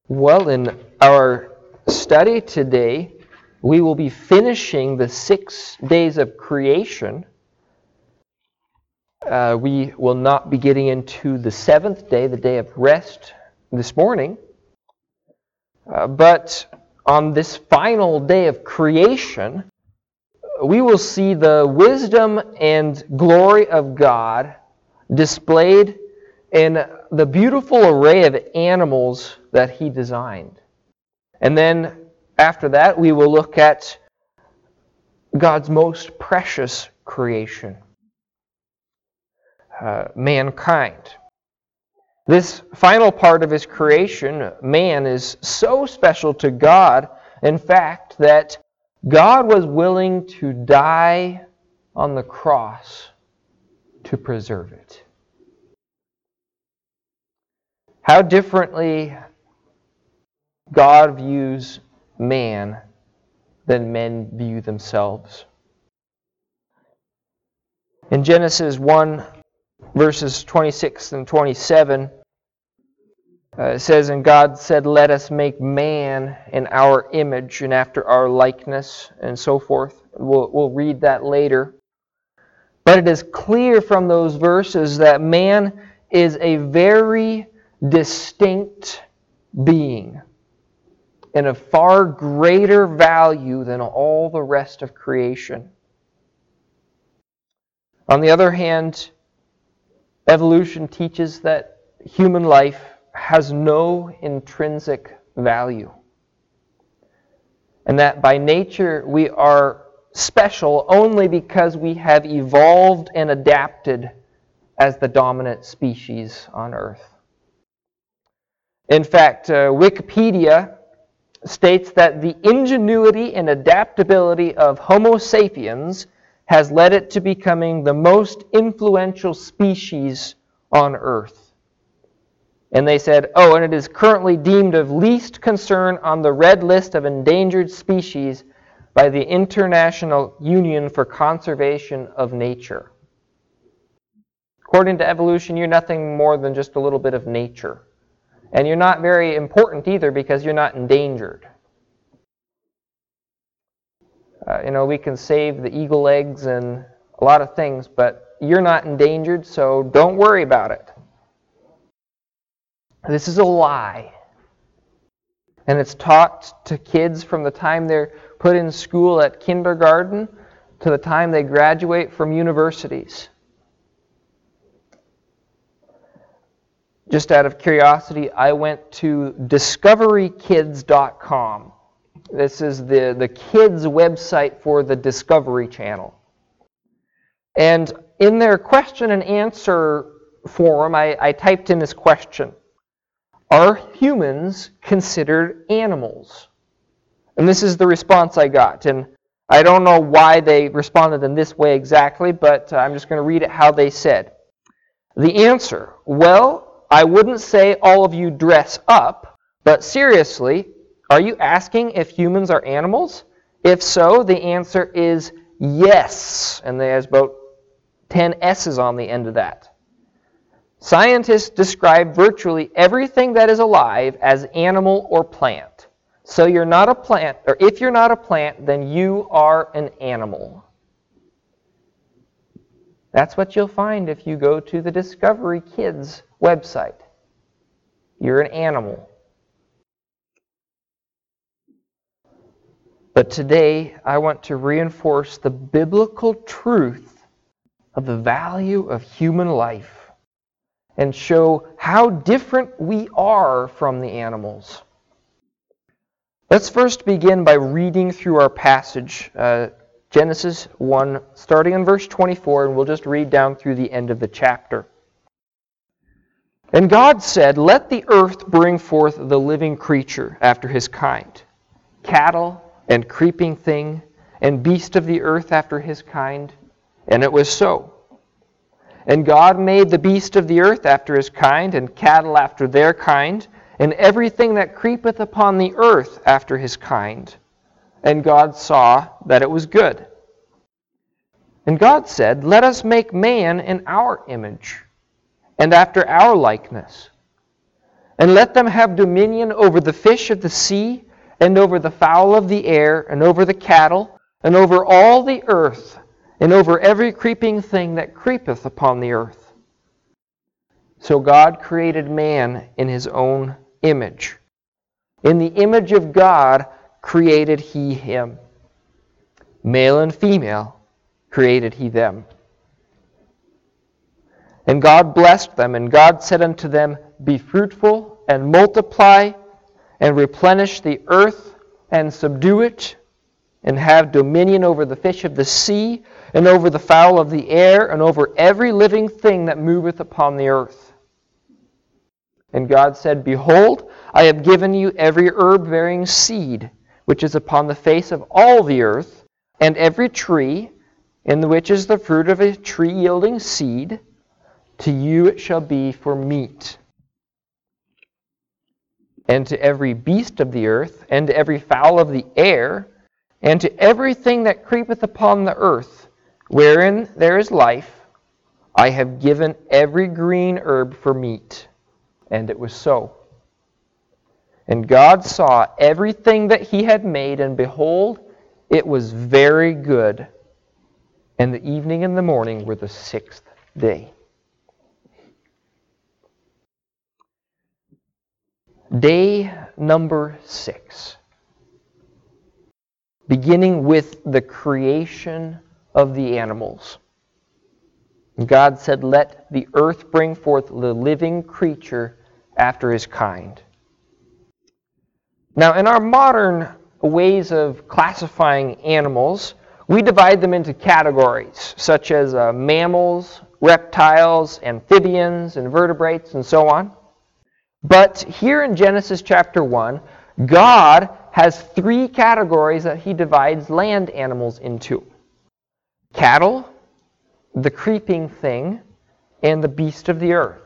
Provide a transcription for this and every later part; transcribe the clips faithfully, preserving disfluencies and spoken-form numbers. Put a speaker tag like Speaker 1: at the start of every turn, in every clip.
Speaker 1: Well, in our study today, we will be finishing the six days of creation. Uh, we will not be getting into the seventh day, the day of rest, this morning. Uh, but on this final day of creation, we will see the wisdom and glory of God displayed in the beautiful array of animals that He designed. And then after that, we will look at God's most precious creation, uh, mankind. This final part of His creation, man, is so special to God, in fact, that God was willing to die on the cross to preserve it. How differently God views man than men view themselves. In Genesis one, verses twenty-six and twenty-seven, uh, it says, "And God said, let us make man in our image and after our likeness," and so forth. We'll, we'll read that later. But it is clear from those verses that man is a very distinct being and of far greater value than all the rest of creation. On the other hand, evolution teaches that human life has no intrinsic value, and that by nature we are special only because we have evolved and adapted as the dominant species on Earth. In fact, uh, Wikipedia states that the ingenuity and adaptability of Homo sapiens has led it to becoming the most influential species on Earth. And they said, oh, and it is currently deemed of least concern on the red list of endangered species by the International Union for Conservation of Nature. According to evolution, you're nothing more than just a little bit of nature. And you're not very important either because you're not endangered. Uh, you know, we can save the eagle eggs and a lot of things, but you're not endangered, so don't worry about it. This is a lie. And it's taught to kids from the time they're put in school at kindergarten to the time they graduate from universities. Just out of curiosity, I went to discovery kids dot com. This is the, the kids' website for the Discovery Channel. And in their question and answer forum, I, I typed in this question: are humans considered animals? And this is the response I got. And I don't know why they responded in this way exactly, but I'm just going to read it how they said. The answer: well, I wouldn't say all of you dress up, but seriously, are you asking if humans are animals? If so, the answer is yes. And there's about ten S's on the end of that. Scientists describe virtually everything that is alive as animal or plant. So you're not a plant, or if you're not a plant, then you are an animal. That's what you'll find if you go to the Discovery Kids website. You're an animal. But today, I want to reinforce the biblical truth of the value of human life and show how different we are from the animals. Let's first begin by reading through our passage, uh, Genesis one, starting in verse twenty-four, and we'll just read down through the end of the chapter. And God said, let the earth bring forth the living creature after his kind, cattle and creeping thing, and beast of the earth after his kind. And it was so. And God made the beast of the earth after his kind, and cattle after their kind, and everything that creepeth upon the earth after his kind. And God saw that it was good. And God said, let us make man in our image, and after our likeness, And let them have dominion over the fish of the sea, and over the fowl of the air, and over the cattle, and over all the earth, and over every creeping thing that creepeth upon the earth. So God created man in his own image. In the image of God created he him. Male and female created he them. And God blessed them, and God said unto them, Be fruitful, and multiply, and replenish the earth, and subdue it, and have dominion over the fish of the sea, and over the fowl of the air, and over every living thing that moveth upon the earth. And God said, Behold, I have given you every herb-bearing seed, which is upon the face of all the earth, and every tree, in the which is the fruit of a tree yielding seed, to you it shall be for meat. And to every beast of the earth, and to every fowl of the air, and to everything that creepeth upon the earth, wherein there is life, I have given every green herb for meat. And it was so. And God saw everything that he had made, and behold, it was very good. And the evening and the morning were the sixth day. Day number six. Beginning with the creation of the animals. God said, Let the earth bring forth the living creature after his kind. Now, in our modern ways of classifying animals, we divide them into categories, such as uh, mammals, reptiles, amphibians, invertebrates, and so on. But here in Genesis chapter one, God has three categories that he divides land animals into. Cattle, the creeping thing, and the beast of the earth.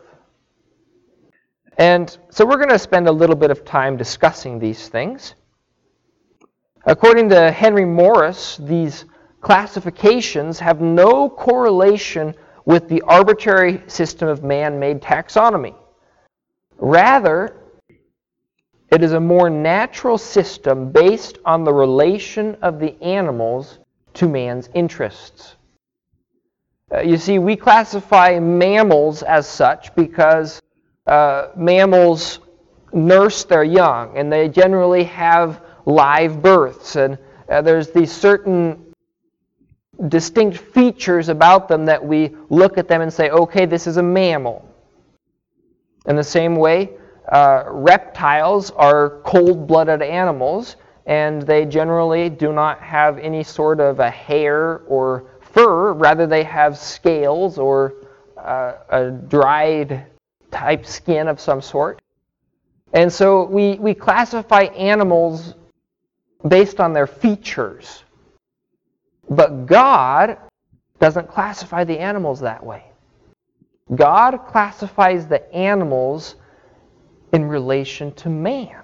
Speaker 1: And so we're going to spend a little bit of time discussing these things. According to Henry Morris, these classifications have no correlation with the arbitrary system of man-made taxonomy. Rather, it is a more natural system based on the relation of the animals to man's interests. Uh, you see, we classify mammals as such because uh, mammals nurse their young, and they generally have live births, and uh, there's these certain distinct features about them that we look at them and say, okay, this is a mammal. In the same way, uh, reptiles are cold-blooded animals, and they generally do not have any sort of a hair or fur. Rather, they have scales or uh, a dried type skin of some sort. And so we, we classify animals based on their features. But God doesn't classify the animals that way. God classifies the animals in relation to man.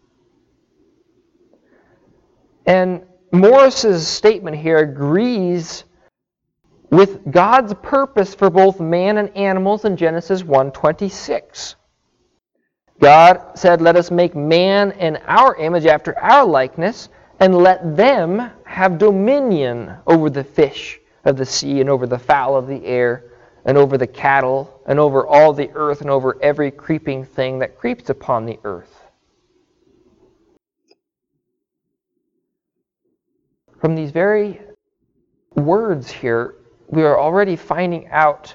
Speaker 1: And Morris's statement here agrees with God's purpose for both man and animals in Genesis one twenty-six. God said, Let us make man in our image after our likeness, and let them have dominion over the fish of the sea, and over the fowl of the air, and over the cattle, and over all the earth, and over every creeping thing that creeps upon the earth. From these very words here, we are already finding out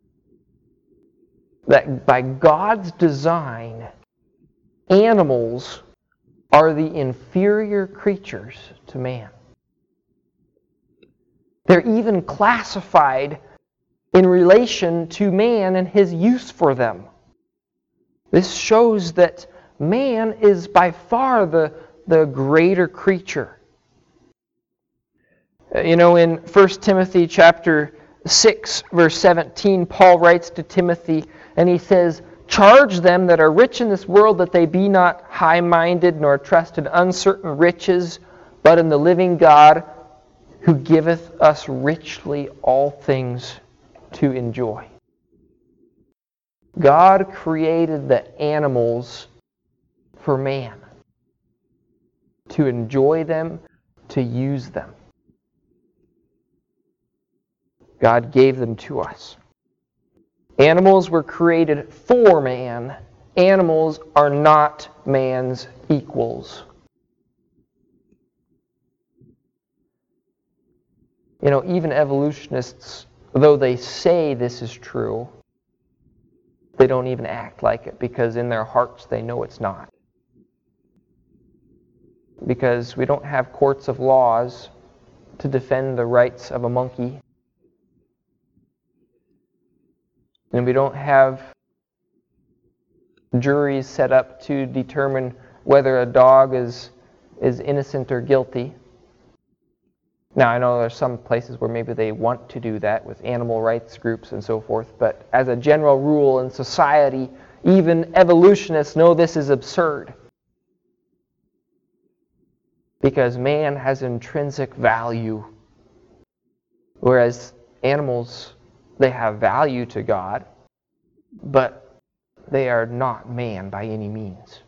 Speaker 1: that by God's design, animals are the inferior creatures to man. They're even classified in relation to man and his use for them. This shows that man is by far the, the greater creature. You know, in First Timothy chapter six, verse seventeen, Paul writes to Timothy, and he says, Charge them that are rich in this world that they be not high-minded, nor trust in uncertain riches, but in the living God, who giveth us richly all things to enjoy. God created the animals for man, to enjoy them, to use them. God gave them to us. Animals were created for man. Animals are not man's equals. You know, even evolutionists, though they say this is true, they don't even act like it, because in their hearts they know it's not. Because we don't have courts of laws to defend the rights of a monkey. And we don't have juries set up to determine whether a dog is, is innocent or guilty. Now, I know there are some places where maybe they want to do that with animal rights groups and so forth, but as a general rule in society, even evolutionists know this is absurd. Because man has intrinsic value, whereas animals, they have value to God, but they are not man by any means.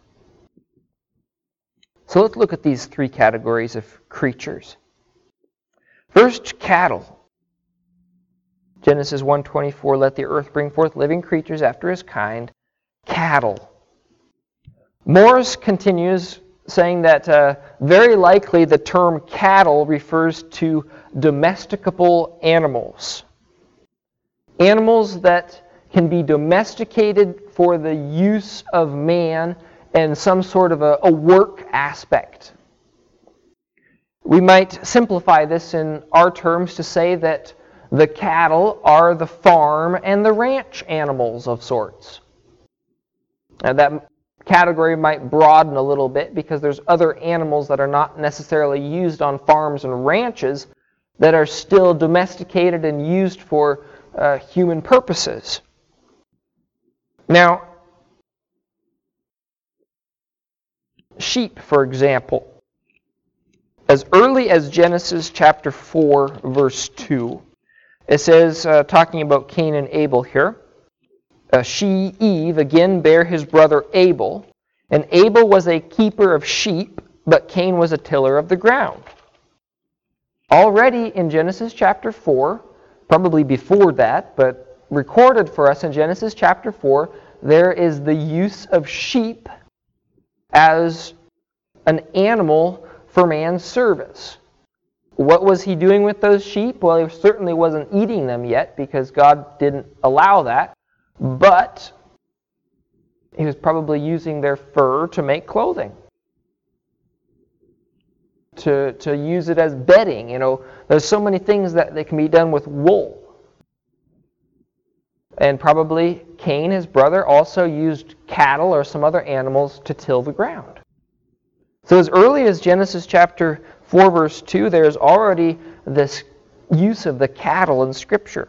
Speaker 1: So let's look at these three categories of creatures. First, cattle. Genesis one twenty-four, let the earth bring forth living creatures after his kind, cattle. Morris continues saying that uh, very likely the term cattle refers to domesticable animals. Animals that can be domesticated for the use of man and some sort of a, a work aspect. We might simplify this in our terms to say that the cattle are the farm and the ranch animals of sorts. Now that category might broaden a little bit because there's other animals that are not necessarily used on farms and ranches that are still domesticated and used for uh, human purposes. Now, sheep, for example. As early as Genesis chapter four, verse two, it says, uh, talking about Cain and Abel here, uh, she, Eve, again bare his brother Abel, and Abel was a keeper of sheep, but Cain was a tiller of the ground. Already in Genesis chapter four, probably before that, but recorded for us in Genesis chapter four, there is the use of sheep as an animal for man's service. What was he doing with those sheep? Well, he certainly wasn't eating them yet because God didn't allow that, but he was probably using their fur to make clothing, to, to use it as bedding. You know, there's so many things that, that can be done with wool. And probably Cain, his brother, also used cattle or some other animals to till the ground. So as early as Genesis chapter four, verse two, there's already this use of the cattle in Scripture.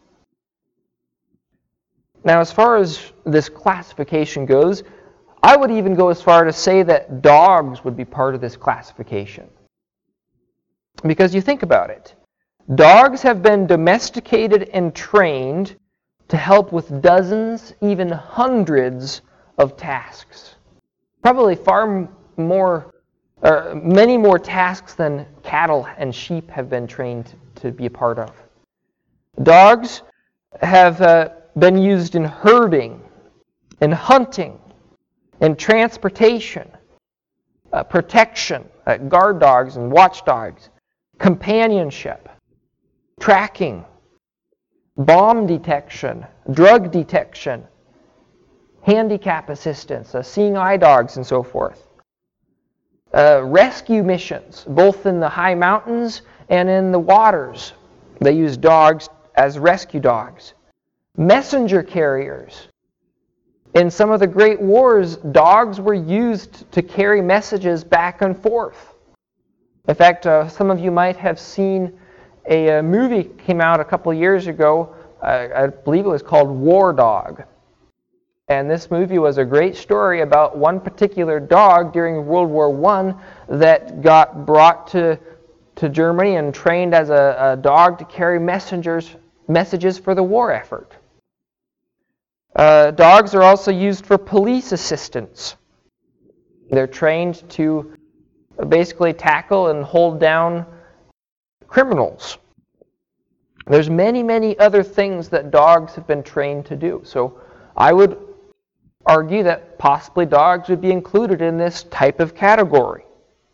Speaker 1: Now, as far as this classification goes, I would even go as far to say that dogs would be part of this classification. Because you think about it. Dogs have been domesticated and trained to help with dozens, even hundreds of tasks. Probably far more, or many more tasks than cattle and sheep have been trained to be a part of. Dogs have uh, been used in herding, in hunting, in transportation, uh, protection, uh, guard dogs and watchdogs, companionship, tracking, bomb detection, drug detection, handicap assistance, uh, seeing eye dogs, and so forth. Uh, rescue missions, both in the high mountains and in the waters. They use dogs as rescue dogs. Messenger carriers. In some of the great wars, dogs were used to carry messages back and forth. In fact, uh, some of you might have seen a, a movie came out a couple years ago. Uh, I believe it was called War Dog. And this movie was a great story about one particular dog during World War One that got brought to, to Germany and trained as a, a dog to carry messengers, messages for the war effort. Uh, dogs are also used for police assistance. They're trained to basically tackle and hold down criminals. There's many, many other things that dogs have been trained to do. So I would argue that possibly dogs would be included in this type of category.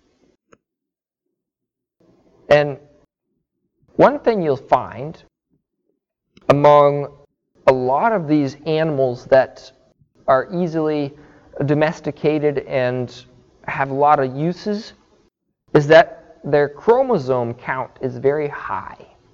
Speaker 1: And one thing you'll find among a lot of these animals that are easily domesticated and have a lot of uses is that their chromosome count is very high.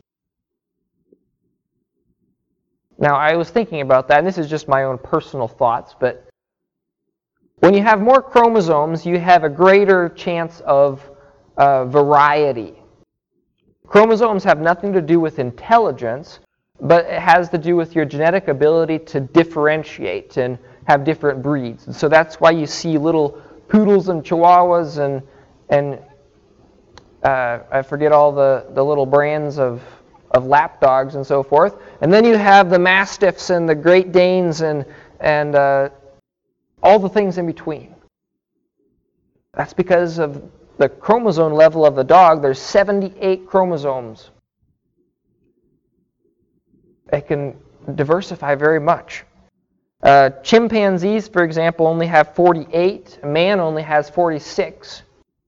Speaker 1: Now, I was thinking about that, and this is just my own personal thoughts, but when you have more chromosomes, you have a greater chance of uh, variety. Chromosomes have nothing to do with intelligence, but it has to do with your genetic ability to differentiate and have different breeds. And so that's why you see little poodles and chihuahuas and and uh, I forget all the, the little brands of, of lap dogs and so forth. And then you have the Mastiffs and the Great Danes and, and uh, all the things in between. That's because of the chromosome level of the dog. There's seventy-eight chromosomes. It can diversify very much. Uh, chimpanzees, for example, only have forty-eight. A man only has forty-six.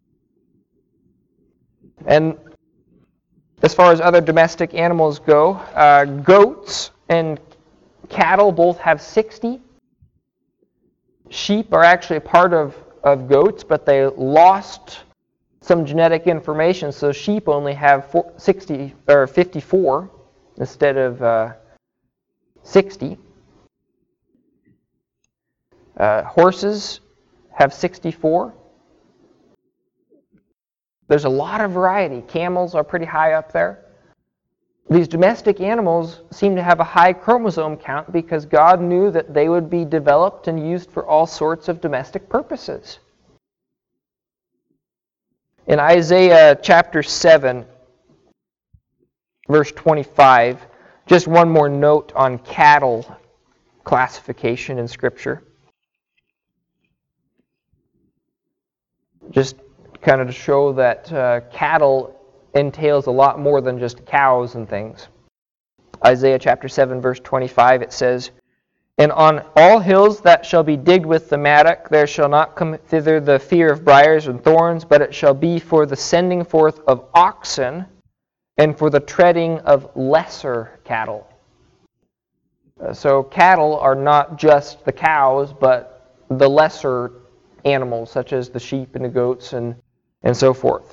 Speaker 1: And as far as other domestic animals go, uh, goats and cattle both have sixty. Sheep are actually a part of, of goats, but they lost some genetic information, so sheep only have four, sixty or fifty-four instead of uh, sixty. Uh, horses have sixty-four. There's a lot of variety. Camels are pretty high up there. These domestic animals seem to have a high chromosome count because God knew that they would be developed and used for all sorts of domestic purposes. In Isaiah chapter seven, verse twenty-five, just one more note on cattle classification in Scripture. Just kind of to show that uh, cattle entails a lot more than just cows and things. Isaiah chapter seven, verse twenty-five, it says, "And on all hills that shall be digged with the mattock, there shall not come thither the fear of briars and thorns, but it shall be for the sending forth of oxen, and for the treading of lesser cattle." Uh, so cattle are not just the cows, but the lesser animals, such as the sheep and the goats and, and so forth.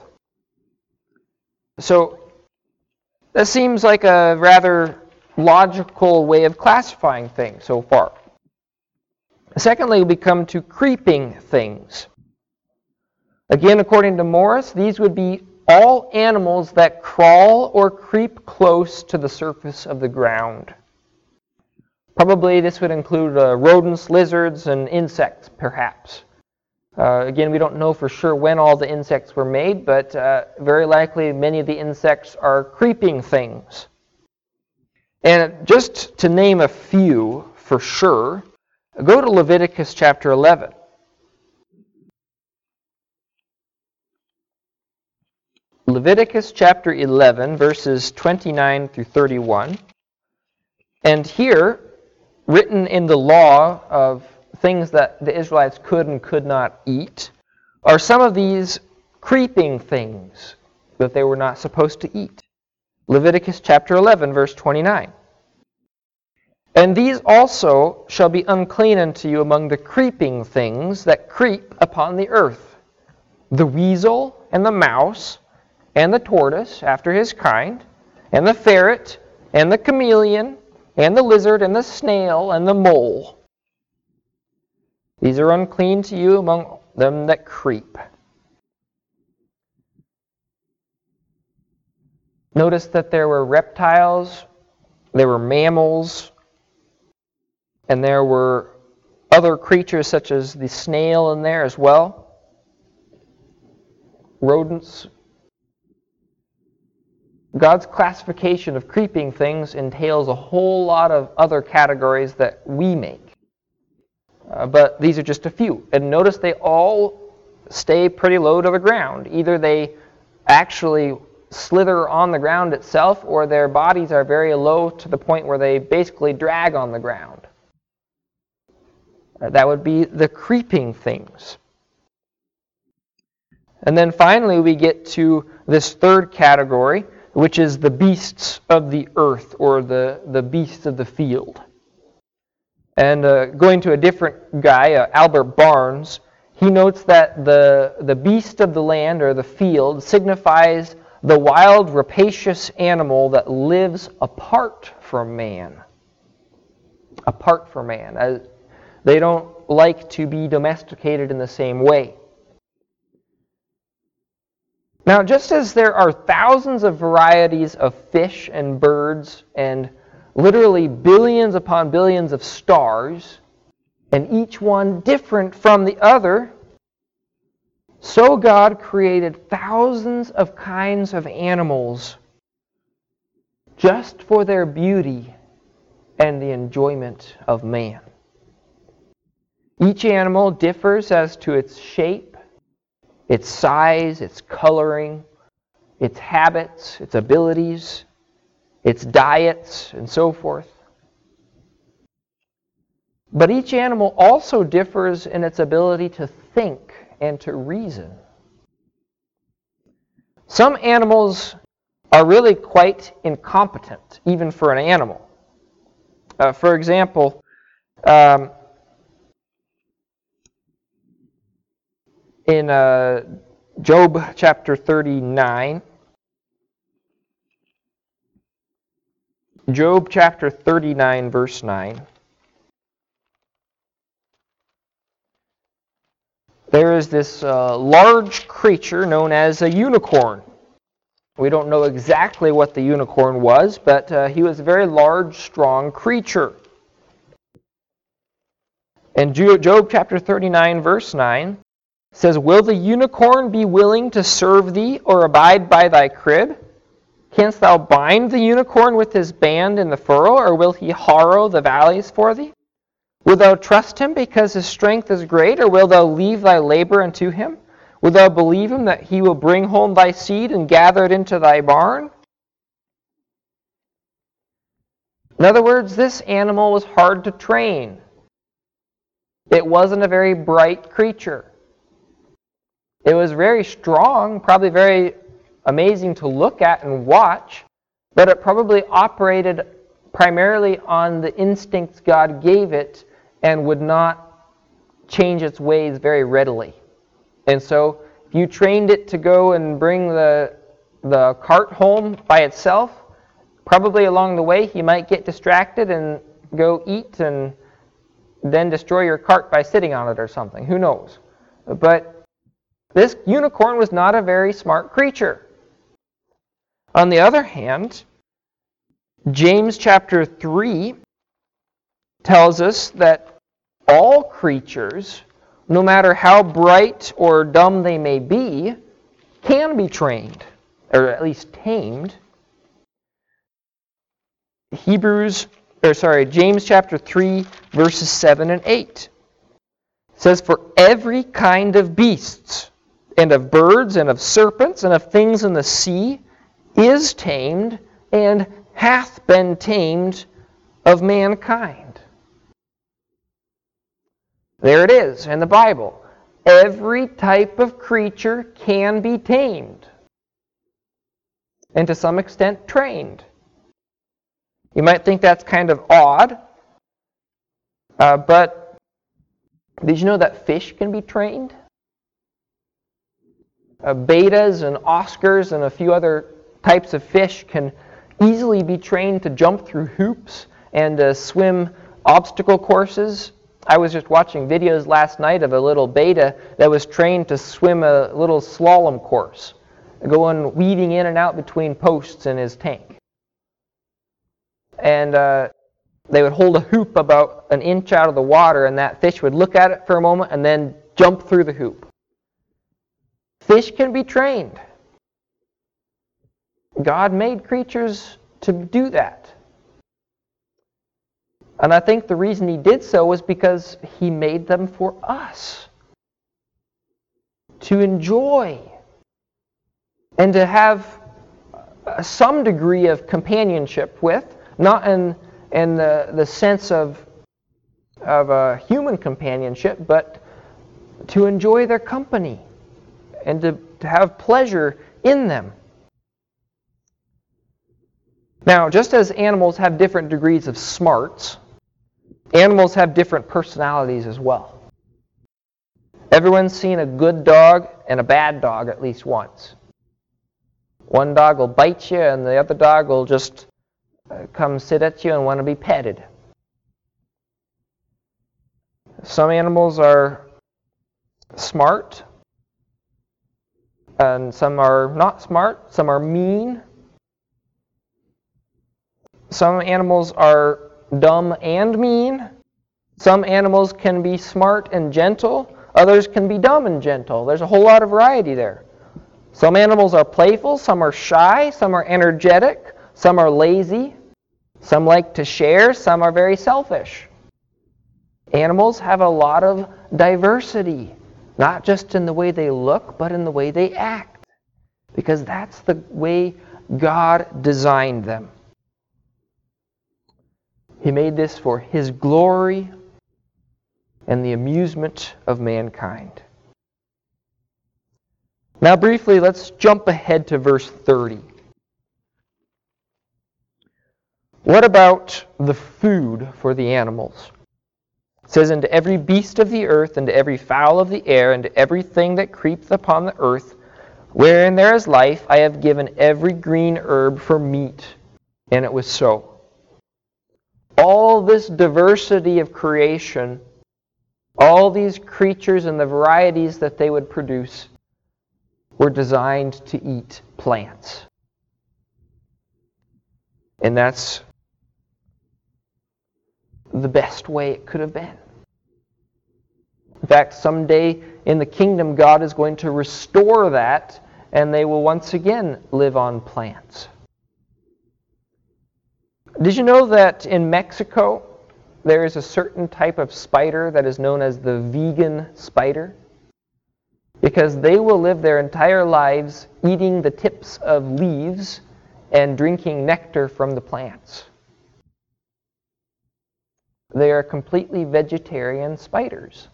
Speaker 1: So that seems like a rather logical way of classifying things so far. Secondly, we come to creeping things. Again, according to Morris, these would be all animals that crawl or creep close to the surface of the ground. Probably this would include uh, rodents, lizards, and insects, perhaps. Uh, again, we don't know for sure when all the insects were made, but uh, very likely many of the insects are creeping things. And just to name a few for sure, go to Leviticus chapter eleven. Leviticus chapter eleven, verses twenty-nine through thirty-one. And here, written in the law of things that the Israelites could and could not eat, are some of these creeping things that they were not supposed to eat. Leviticus chapter eleven, verse twenty-nine. "And these also shall be unclean unto you among the creeping things that creep upon the earth, the weasel and the mouse, and the tortoise after his kind, and the ferret, and the chameleon, and the lizard, and the snail, and the mole. These are unclean to you among them that creep." Notice that there were reptiles, there were mammals, and there were other creatures such as the snail in there as well. Rodents. God's classification of creeping things entails a whole lot of other categories that we make. Uh, but these are just a few. And notice they all stay pretty low to the ground. Either they actually slither on the ground itself, or their bodies are very low to the point where they basically drag on the ground. Uh, that would be the creeping things. And then finally we get to this third category, which is the beasts of the earth, or the, the beasts of the field. And uh, going to a different guy, uh, Albert Barnes, he notes that the, the beast of the land, or the field, signifies the wild, rapacious animal that lives apart from man. Apart from man. As they don't like to be domesticated in the same way. Now, just as there are thousands of varieties of fish and birds and literally billions upon billions of stars, and each one different from the other, so God created thousands of kinds of animals just for their beauty and the enjoyment of man. Each animal differs as to its shape, its size, its coloring, its habits, its abilities, its diets, and so forth. But each animal also differs in its ability to think and to reason. Some animals are really quite incompetent, even for an animal. Uh, for example, um, in uh, Job chapter thirty-nine, Job chapter thirty-nine, verse nine, there is this uh, large creature known as a unicorn. We don't know exactly what the unicorn was, but uh, he was a very large, strong creature. And Job chapter thirty-nine, verse nine says, "Will the unicorn be willing to serve thee, or abide by thy crib? Canst thou bind the unicorn with his band in the furrow, or will he harrow the valleys for thee? Wilt thou trust him because his strength is great, or wilt thou leave thy labor unto him? Wilt thou believe him that he will bring home thy seed and gather it into thy barn?" In other words, this animal was hard to train. It wasn't a very bright creature. It was very strong, probably very amazing to look at and watch, but it probably operated primarily on the instincts God gave it and would not change its ways very readily. And so if you trained it to go and bring the, the cart home by itself, probably along the way he might get distracted and go eat and then destroy your cart by sitting on it or something. Who knows? But this unicorn was not a very smart creature. On the other hand, James chapter three tells us that all creatures, no matter how bright or dumb they may be, can be trained, or at least tamed. Hebrews, or sorry, James chapter three, verses seven and eight says, "For every kind of beasts, and of birds, and of serpents, and of things in the sea, is tamed, and hath been tamed of mankind." There it is in the Bible. Every type of creature can be tamed, and to some extent trained. You might think that's kind of odd, uh, but did you know that fish can be trained? Uh, betas and Oscars and a few other types of fish can easily be trained to jump through hoops and uh, swim obstacle courses. I was just watching videos last night of a little beta that was trained to swim a little slalom course, going weaving in and out between posts in his tank. And uh, they would hold a hoop about an inch out of the water, and that fish would look at it for a moment and then jump through the hoop. Fish can be trained. God made creatures to do that. And I think the reason He did so was because He made them for us to enjoy and to have some degree of companionship with, not in, in the, the sense of, of a human companionship, but to enjoy their company and to, to have pleasure in them. Now, just as animals have different degrees of smarts, animals have different personalities as well. Everyone's seen a good dog and a bad dog at least once. One dog will bite you and the other dog will just come sit at you and want to be petted. Some animals are smart and some are not smart. Some are mean. Some animals are dumb and mean. Some animals can be smart and gentle. Others can be dumb and gentle. There's a whole lot of variety there. Some animals are playful. Some are shy. Some are energetic. Some are lazy. Some like to share. Some are very selfish. Animals have a lot of diversity, not just in the way they look, but in the way they act, because that's the way God designed them. He made this for His glory and the amusement of mankind. Now briefly, let's jump ahead to verse thirty. What about the food for the animals? It says, "And to every beast of the earth, and to every fowl of the air, and to everything that creepeth upon the earth, wherein there is life, I have given every green herb for meat." And it was so. All this diversity of creation, all these creatures and the varieties that they would produce, were designed to eat plants. And that's the best way it could have been. In fact, someday in the kingdom, God is going to restore that, and they will once again live on plants. Did you know that in Mexico, there is a certain type of spider that is known as the vegan spider? Because they will live their entire lives eating the tips of leaves and drinking nectar from the plants. They are completely vegetarian spiders.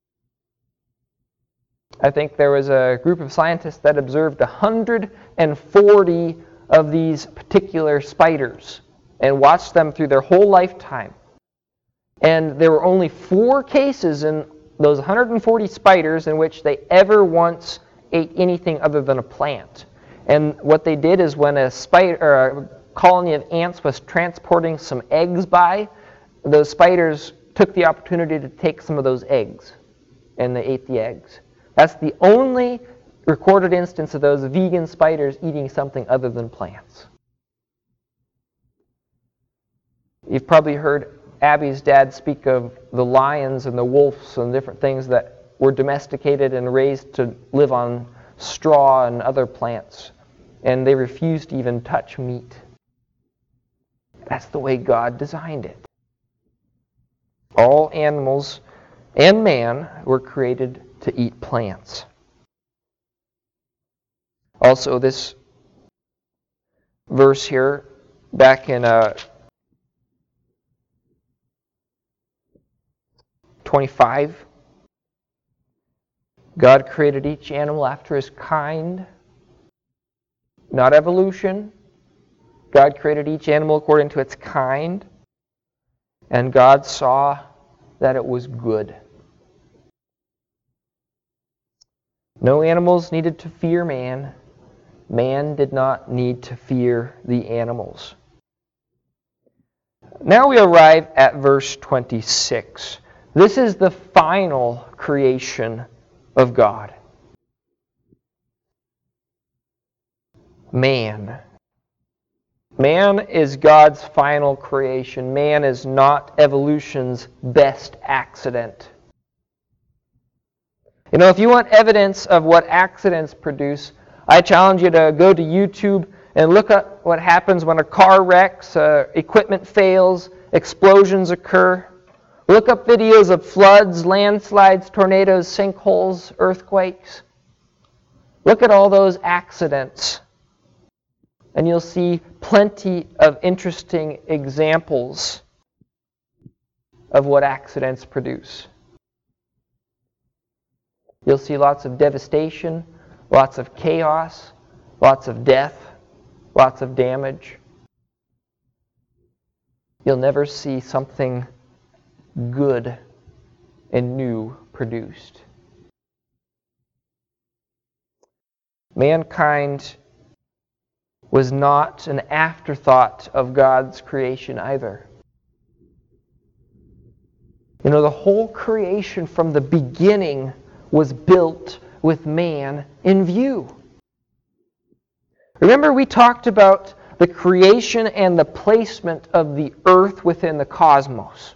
Speaker 1: I think there was a group of scientists that observed one hundred forty of these particular spiders and watched them through their whole lifetime. And there were only four cases in those one hundred forty spiders in which they ever once ate anything other than a plant. And what they did is when a spider or a colony of ants was transporting some eggs by, those spiders took the opportunity to take some of those eggs, and they ate the eggs. That's the only recorded instance of those vegan spiders eating something other than plants. You've probably heard Abby's dad speak of the lions and the wolves and different things that were domesticated and raised to live on straw and other plants, and they refused to even touch meat. That's the way God designed it. All animals and man were created to eat plants. Also, this verse here, back in uh, twenty-five, God created each animal after His kind, not evolution. God created each animal according to its kind, and God saw that it was good. No animals needed to fear man. Man did not need to fear the animals. Now we arrive at verse twenty-six. This is the final creation of God. Man. Man is God's final creation. Man is not evolution's best accident. You know, if you want evidence of what accidents produce, I challenge you to go to YouTube and look at what happens when a car wrecks, uh, equipment fails, explosions occur. Look up videos of floods, landslides, tornadoes, sinkholes, earthquakes. Look at all those accidents, and you'll see plenty of interesting examples of what accidents produce. You'll see lots of devastation, lots of chaos, lots of death, lots of damage. You'll never see something good and new produced. Mankind was not an afterthought of God's creation either. You know, the whole creation from the beginning was built with man in view. Remember, we talked about the creation and the placement of the earth within the cosmos.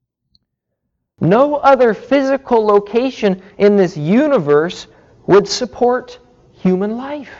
Speaker 1: No other physical location in this universe would support human life.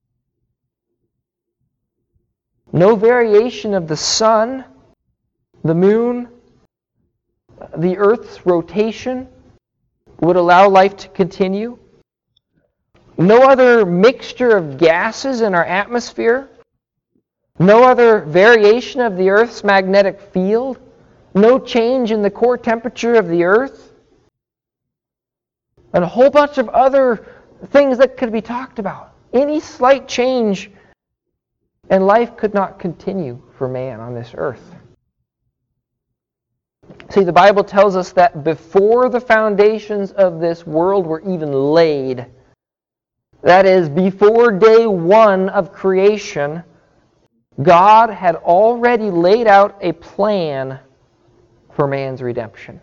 Speaker 1: No variation of the sun, the moon, the earth's rotation would allow life to continue. No other mixture of gases in our atmosphere. No other variation of the earth's magnetic field. No change in the core temperature of the earth. And a whole bunch of other things that could be talked about. Any slight change and life could not continue for man on this earth. See, the Bible tells us that before the foundations of this world were even laid, that is, before day one of creation, God had already laid out a plan for man's redemption.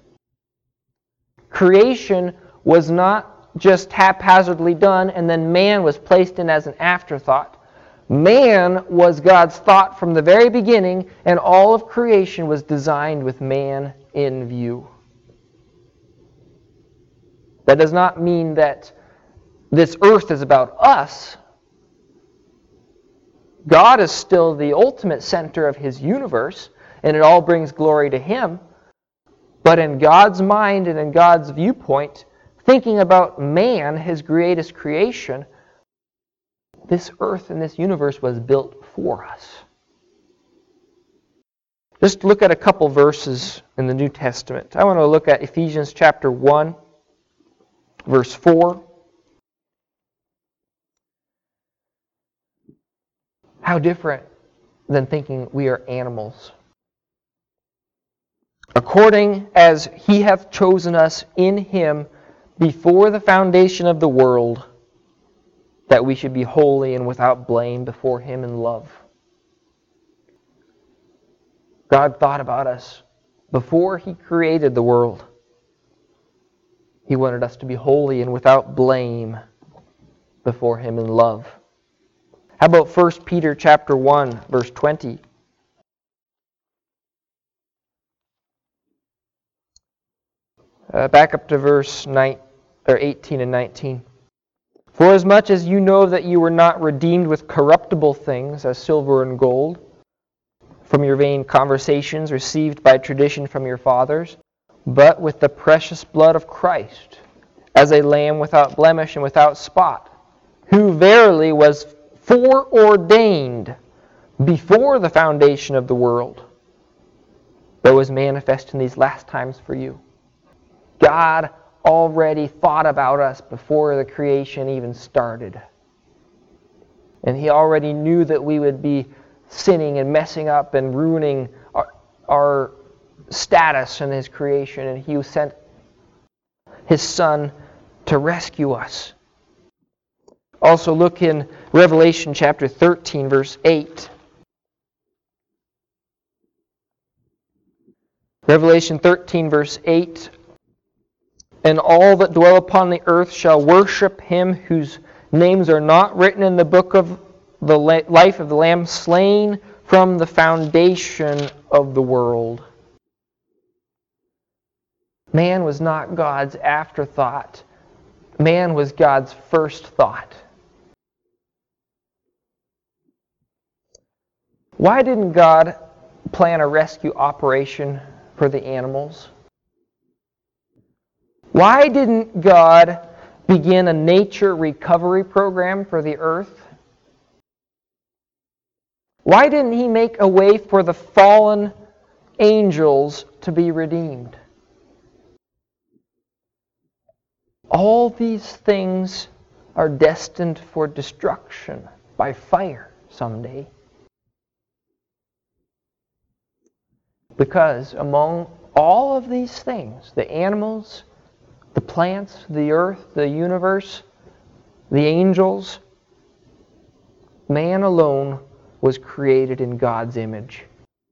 Speaker 1: Creation was not just haphazardly done and then man was placed in as an afterthought. Man was God's thought from the very beginning, and all of creation was designed with man in view. That does not mean that this earth is about us. God is still the ultimate center of His universe, and it all brings glory to Him. But in God's mind and in God's viewpoint, thinking about man, His greatest creation, this earth and this universe was built for us. Just look at a couple verses in the New Testament. I want to look at Ephesians chapter one, verse four. How different than thinking we are animals. According as He hath chosen us in Him before the foundation of the world, that we should be holy and without blame before Him in love. God thought about us before He created the world. He wanted us to be holy and without blame before Him in love. How about First Peter chapter one, verse twenty? Uh, back up to verse nine, or eighteen and nineteen. For as much as you know that you were not redeemed with corruptible things, as silver and gold, from your vain conversations received by tradition from your fathers, but with the precious blood of Christ, as a lamb without blemish and without spot, who verily was foreordained before the foundation of the world, but was manifest in these last times for you. God already thought about us before the creation even started. And He already knew that we would be sinning and messing up and ruining our, our status in His creation. And He sent His Son to rescue us. Also look in Revelation chapter thirteen, verse eight. Revelation thirteen, verse eight. And all that dwell upon the earth shall worship Him whose names are not written in the book of the life of the Lamb slain from the foundation of the world. Man was not God's afterthought. Man was God's first thought. Why didn't God plan a rescue operation for the animals? Why didn't God begin a nature recovery program for the earth? Why didn't He make a way for the fallen angels to be redeemed? All these things are destined for destruction by fire someday. Because among all of these things, the animals, the plants, the earth, the universe, the angels, man alone was created in God's image.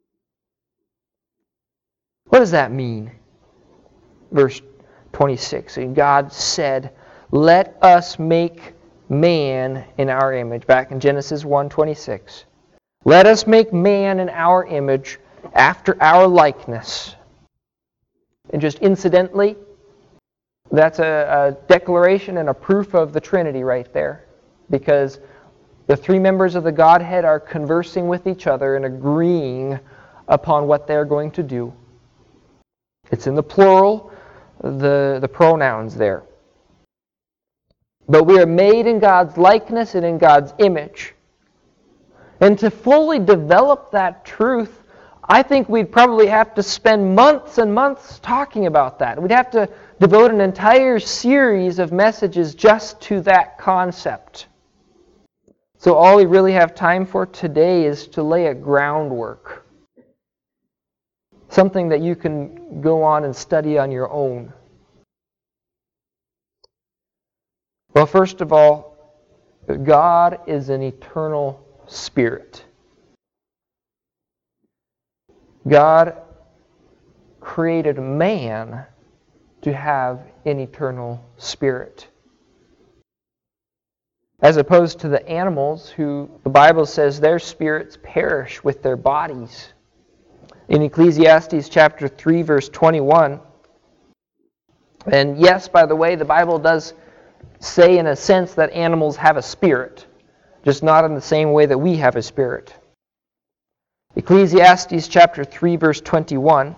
Speaker 1: What does that mean? Verse twenty-six, and God said, "Let us make man in our image." Back in Genesis one twenty-six. Let us make man in our image, after our likeness. And just incidentally, that's a, a declaration and a proof of the Trinity right there. Because the three members of the Godhead are conversing with each other and agreeing upon what they're going to do. It's in the plural, the, the pronouns there. But we are made in God's likeness and in God's image. And to fully develop that truth, I think we'd probably have to spend months and months talking about that. We'd have to devote an entire series of messages just to that concept. So all we really have time for today is to lay a groundwork. Something that you can go on and study on your own. Well, first of all, God is an eternal spirit. God created man to have an eternal spirit. As opposed to the animals who the Bible says their spirits perish with their bodies. In Ecclesiastes chapter three verse twenty-one, and yes, by the way, the Bible does say in a sense that animals have a spirit, just not in the same way that we have a spirit. Ecclesiastes chapter three verse twenty-one.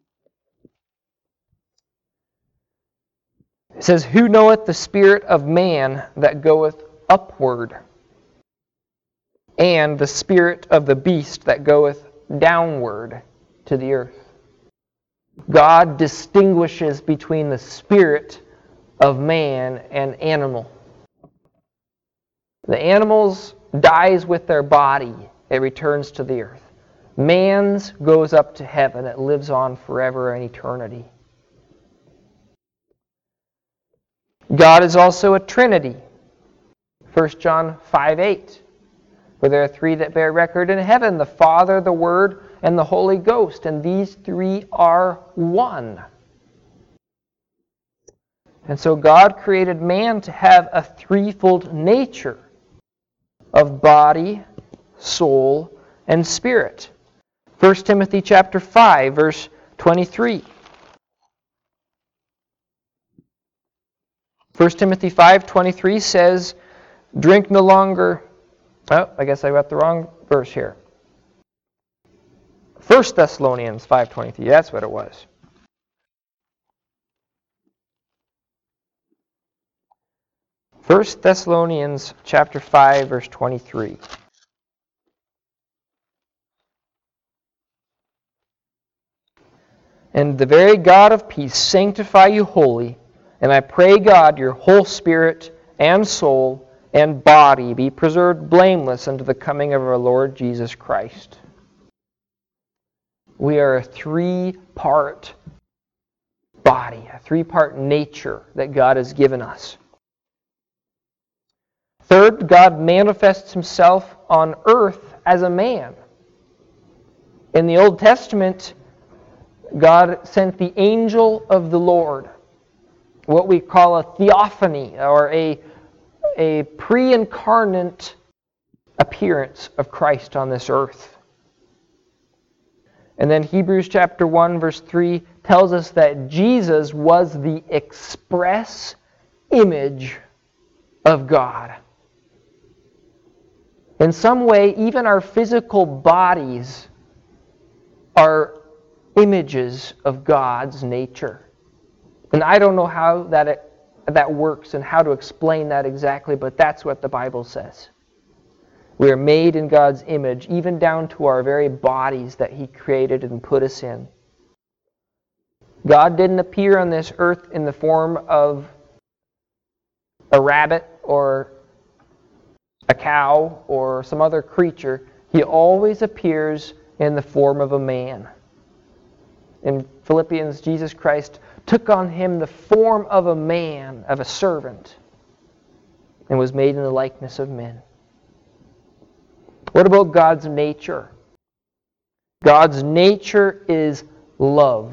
Speaker 1: It says, "Who knoweth the spirit of man that goeth upward, and the spirit of the beast that goeth downward to the earth?" God distinguishes between the spirit of man and animal. The animal's dies with their body. It returns to the earth. Man's goes up to heaven. It lives on forever and eternity. God is also a Trinity. First John five eight. For there are three that bear record in heaven, the Father, the Word, and the Holy Ghost, and these three are one. And so God created man to have a threefold nature of body, soul, and spirit. First Timothy chapter five, verse twenty-three. First Timothy five twenty-three says, "Drink no longer..." Oh, I guess I got the wrong verse here. First Thessalonians five twenty-three, that's what it was. First Thessalonians chapter five, verse twenty-three. "And the very God of peace sanctify you wholly, and I pray God your whole spirit and soul and body be preserved blameless unto the coming of our Lord Jesus Christ." We are a three-part body, a three-part nature that God has given us. Third, God manifests Himself on earth as a man. In the Old Testament, God sent the angel of the Lord, what we call a theophany, or a, a pre-incarnate appearance of Christ on this earth. And then Hebrews chapter one, verse three tells us that Jesus was the express image of God. In some way, even our physical bodies are images of God's nature. And I don't know how that it, that works and how to explain that exactly, but that's what the Bible says. We are made in God's image, even down to our very bodies that He created and put us in. God didn't appear on this earth in the form of a rabbit or a cow or some other creature. He always appears in the form of a man. In Philippians, Jesus Christ took on Him the form of a man, of a servant, and was made in the likeness of men. What about God's nature? God's nature is love.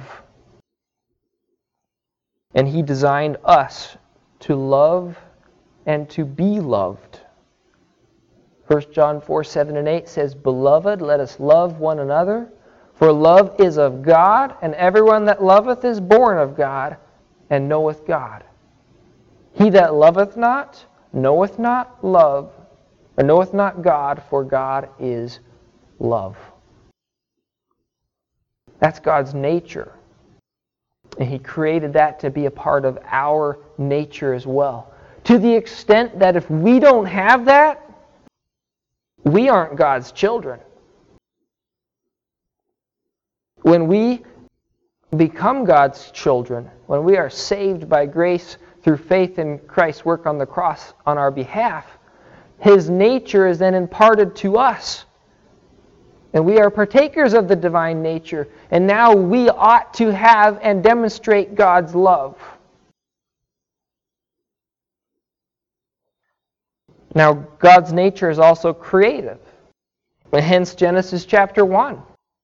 Speaker 1: And He designed us to love and to be loved. First John four, seven and eight says, "Beloved, let us love one another, for love is of God, and everyone that loveth is born of God, and knoweth God. He that loveth not, knoweth not love, or knoweth not God, for God is love." That's God's nature. And He created that to be a part of our nature as well. To the extent that if we don't have that, we aren't God's children. When we become God's children, when we are saved by grace through faith in Christ's work on the cross on our behalf, His nature is then imparted to us. And we are partakers of the divine nature. And now we ought to have and demonstrate God's love. Now, God's nature is also creative. And hence Genesis chapter one.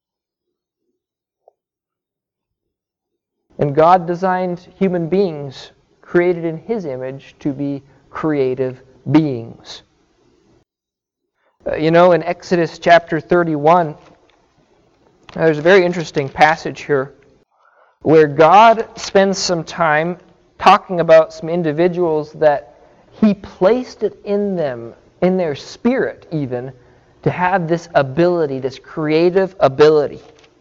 Speaker 1: And God designed human beings created in His image to be creative beings. Uh, you know, in Exodus chapter thirty-one, there's a very interesting passage here where God spends some time talking about some individuals that He placed it in them, in their spirit even, to have this ability, this creative ability.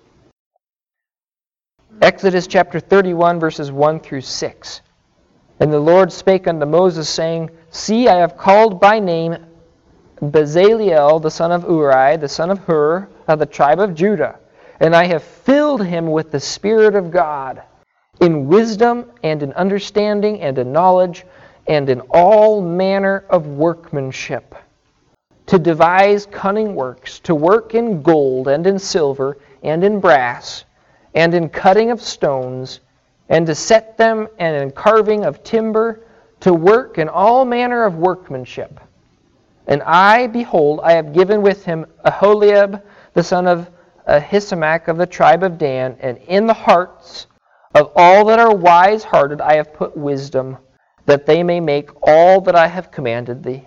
Speaker 1: Exodus chapter thirty-one, verses one through six. "And the Lord spake unto Moses, saying, See, I have called by name Bezaleel, the son of Uri, the son of Hur, of the tribe of Judah. And I have filled him with the Spirit of God, in wisdom and in understanding and in knowledge, and in all manner of workmanship, to devise cunning works, to work in gold and in silver and in brass, and in cutting of stones, and to set them, and in carving of timber, to work in all manner of workmanship. And I, behold, I have given with him Aholiab, the son of Ahisamach of the tribe of Dan, and in the hearts of all that are wise-hearted I have put wisdom, that they may make all that I have commanded thee."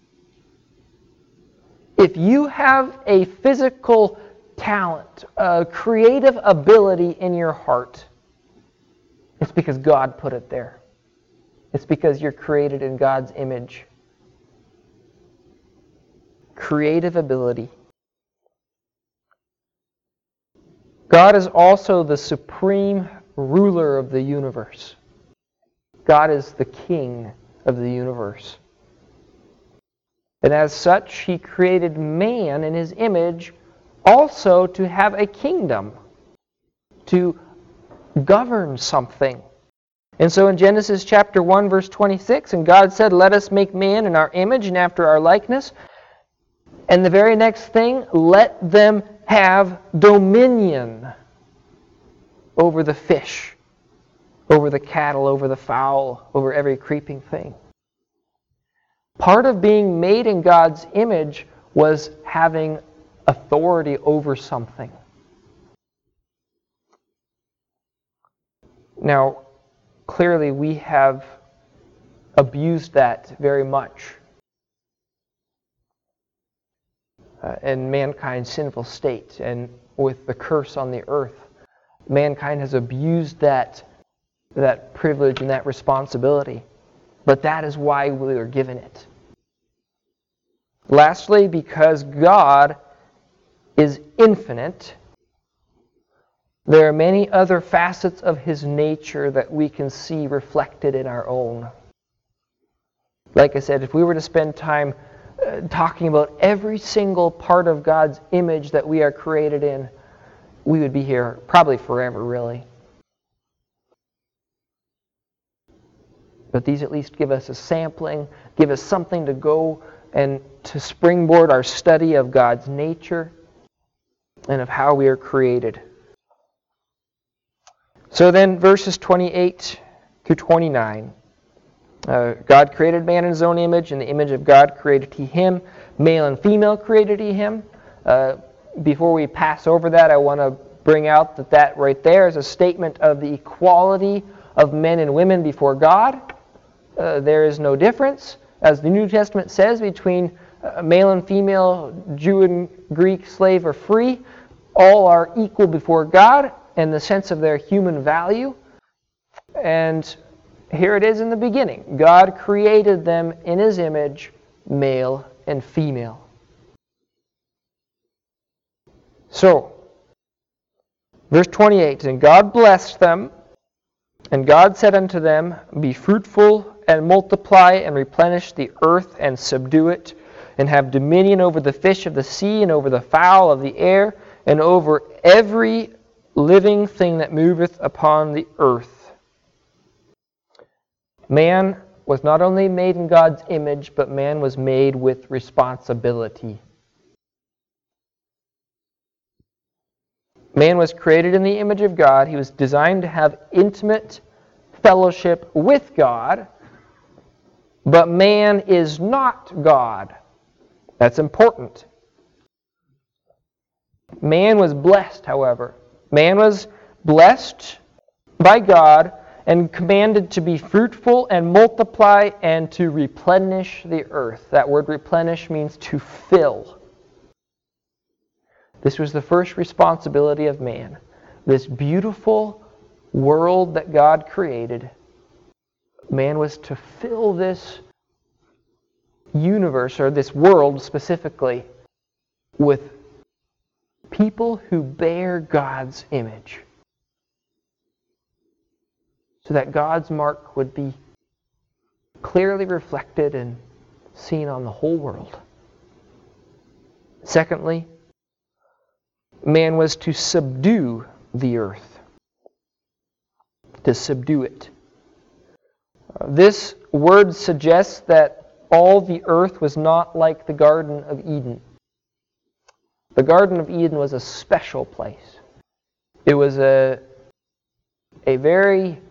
Speaker 1: If you have a physical talent, a creative ability in your heart, it's because God put it there. It's because you're created in God's image. Creative ability. God is also the supreme ruler of the universe. God is the king of the universe. And as such, He created man in His image also to have a kingdom, to govern something. And so in Genesis chapter one, verse twenty-six, "And God said, Let us make man in our image and after our likeness." And the very next thing, "Let them have dominion over the fish, over the cattle, over the fowl, over every creeping thing." Part of being made in God's image was having authority over something. Now, clearly we have abused that very much uh, in mankind's sinful state, and with the curse on the earth, mankind has abused that, that privilege and that responsibility. But that is why we are given it. Lastly, because God is infinite, there are many other facets of His nature that we can see reflected in our own. Like I said, if we were to spend time uh, talking about every single part of God's image that we are created in, we would be here probably forever, really. But these at least give us a sampling, give us something to go and to springboard our study of God's nature and of how we are created. So then, verses twenty-eight through twenty-nine. Uh, God created man in His own image. In the image of God created He him. Male and female created He him. Uh, before we pass over that, I want to bring out that that right there is a statement of the equality of men and women before God. Uh, there is no difference, as the New Testament says, between uh, male and female, Jew and Greek, slave or free. All are equal before God in the sense of their human value. And here it is in the beginning. God created them in His image, male and female. So, verse twenty-eight, and God blessed them, and God said unto them, be fruitful and multiply and replenish the earth and subdue it, and have dominion over the fish of the sea and over the fowl of the air and over every living thing that moveth upon the earth. Man was not only made in God's image, but man was made with responsibility. Man was created in the image of God. He was designed to have intimate fellowship with God, but man is not God. That's important. Man was blessed, however. Man was blessed by God and commanded to be fruitful and multiply and to replenish the earth. That word replenish means to fill. This was the first responsibility of man. This beautiful world that God created, man was to fill this universe, or this world specifically, with people who bear God's image, so that God's mark would be clearly reflected and seen on the whole world. Secondly, man was to subdue the earth, to subdue it. Uh, this word suggests that all the earth was not like the Garden of Eden. The Garden of Eden was a special place. It was a, a very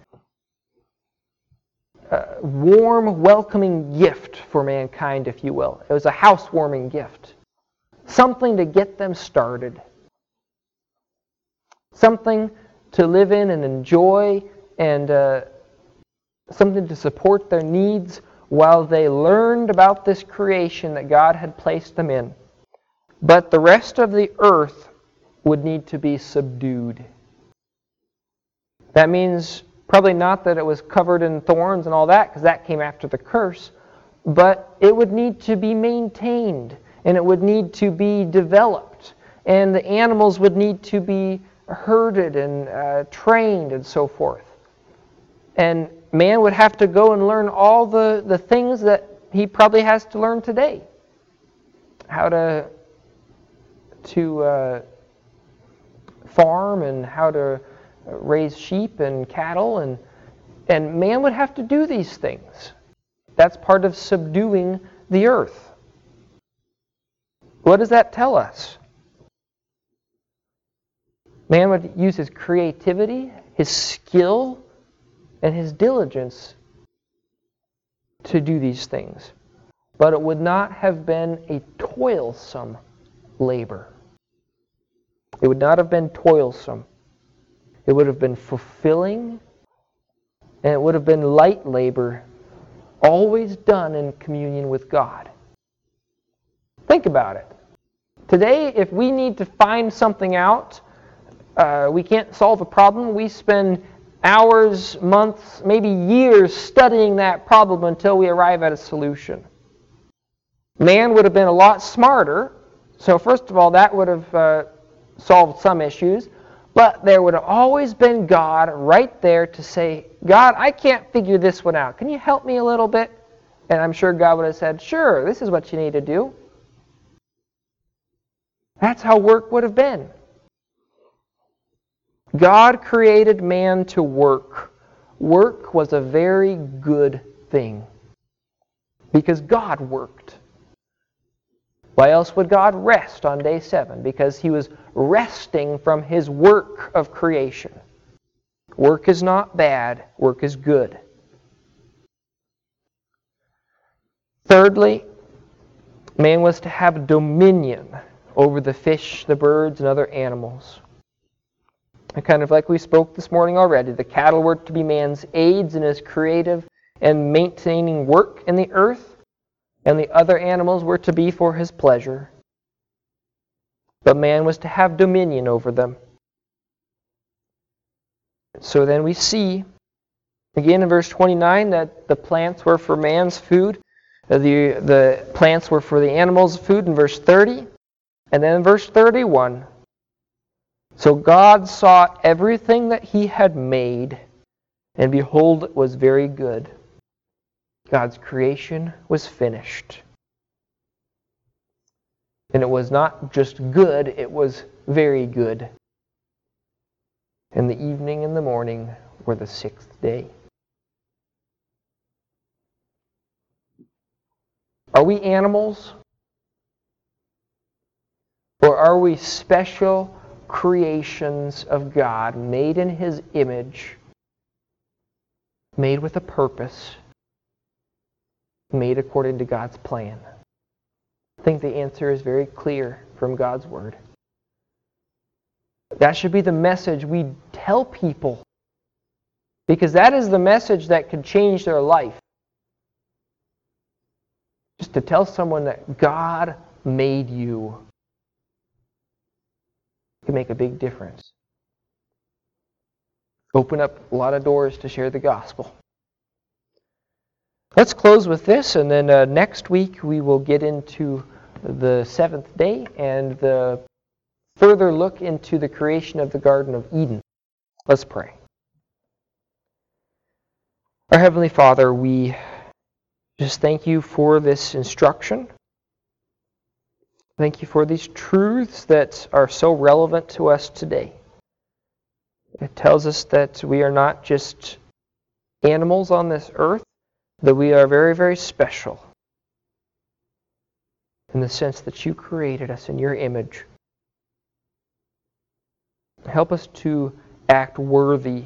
Speaker 1: uh, warm, welcoming gift for mankind, if you will. It was a housewarming gift. Something to get them started. Something to live in and enjoy, and uh, something to support their needs while they learned about this creation that God had placed them in. But the rest of the earth would need to be subdued. That means probably not that it was covered in thorns and all that, because that came after the curse, but it would need to be maintained, and it would need to be developed, and the animals would need to be herded and uh, trained and so forth. And man would have to go and learn all the, the things that he probably has to learn today. How to, to uh, farm, and how to raise sheep and cattle. And, and man would have to do these things. That's part of subduing the earth. What does that tell us? Man would use his creativity, his skill, and his diligence to do these things. But it would not have been a toilsome labor. It would not have been toilsome. It would have been fulfilling, and it would have been light labor, always done in communion with God. Think about it. Today, if we need to find something out, uh, we can't solve a problem, we spend hours, months, maybe years studying that problem until we arrive at a solution. Man would have been a lot smarter. So first of all, that would have uh, solved some issues. But there would have always been God right there to say, God, I can't figure this one out. Can you help me a little bit? And I'm sure God would have said, sure, this is what you need to do. That's how work would have been. God created man to work. Work was a very good thing because God worked. Why else would God rest on day seven? Because He was resting from His work of creation. Work is not bad. Work is good. Thirdly, man was to have dominion over the fish, the birds, and other animals. And kind of like we spoke this morning already, the cattle were to be man's aids in his creative and maintaining work in the earth, and the other animals were to be for his pleasure. But man was to have dominion over them. So then we see, again in verse twenty-nine, that the plants were for man's food, the, the plants were for the animals' food in verse thirty, and then in verse thirty-one, so God saw everything that He had made, and behold, it was very good. God's creation was finished. And it was not just good, it was very good. And the evening and the morning were the sixth day. Are we animals? Or are we special creations of God, made in His image, made with a purpose, made according to God's plan? I think the answer is very clear from God's Word. That should be the message we tell people, because that is the message that could change their life. Just to tell someone that God made you can make a big difference. Open up a lot of doors to share the gospel. Let's close with this, and then uh, next week we will get into the seventh day and the further look into the creation of the Garden of Eden. Let's pray. Our Heavenly Father, we just thank You for this instruction. Thank You for these truths that are so relevant to us today. It tells us that we are not just animals on this earth, that we are very, very special in the sense that You created us in Your image. Help us to act worthy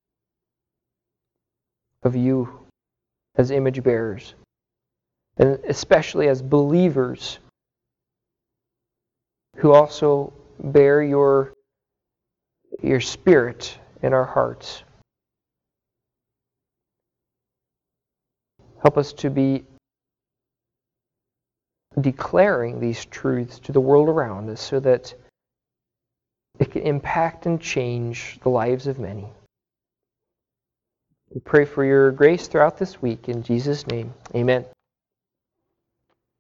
Speaker 1: of You as image bearers, and especially as believers who also bear Your, your Spirit in our hearts. Help us to be declaring these truths to the world around us so that it can impact and change the lives of many. We pray for Your grace throughout this week. In Jesus' name, amen.